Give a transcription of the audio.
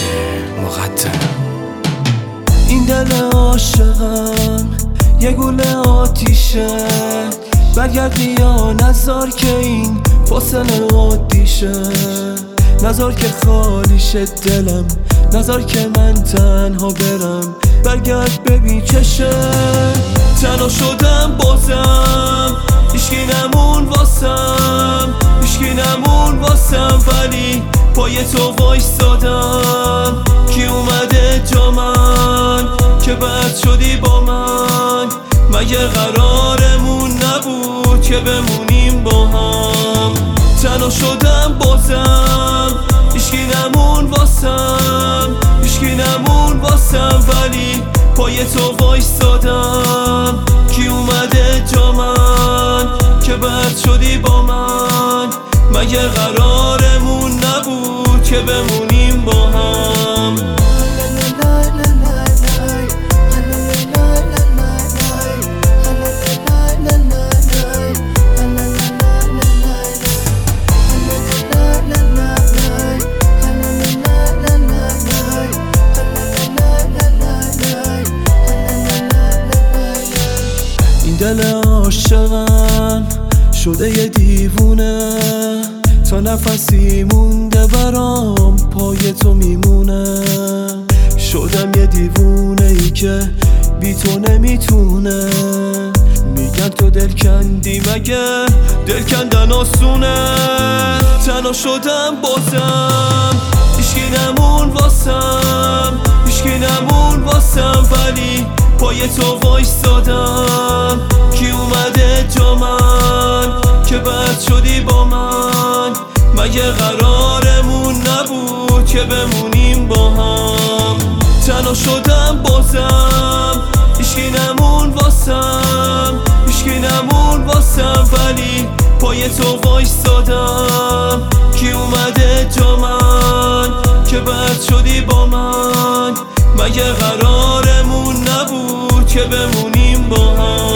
مقدم. این دل عاشقم یه گوله آتیشه، برگردی یا نذار که این فاصله عادیشه، نذار که خالی شه دلم، نذار که من تنها برم، برگرد ببین چشه. تنها شدم بازم، هیچکی نمون واسم، هیچکی نمون واسم، ولی پای تو وایستادم. کی اومده جا من که بد شدی با من؟ مگه قرارمون نبود که بمونیم با هم؟ تنها شدم بازم، هیچکی نمون واسم، هیچکی نمون واسم، ولی پای تو وایستادم. کی اومده جا من که بد شدی با من؟ مگه قرارمون نبود که بمونیم با هم؟ دل عاشقم شده یه دیوونه، تا نفسی مونده برام پای تو میمونه. شدم یه دیوونه ای که بی تو نمیتونه، میگن تو دل کندی، مگه دل کندن آسونه؟ تنها شدم بازم، هیچکی نمون واسم، هیچکی نمون واسم، ولی پای تو وایستادم. کی اومده جا من که بد شدی با من؟ مگه قرارمون نبود که بمونیم با هم؟ تنها شدم بازم، هیچکی نمون واسم، هیچکی نمون واسم، ولی پای تو وایستادم. کی اومده جا من که بد شدی با من؟ مگه قرارمون نبود که بمونیم با هم؟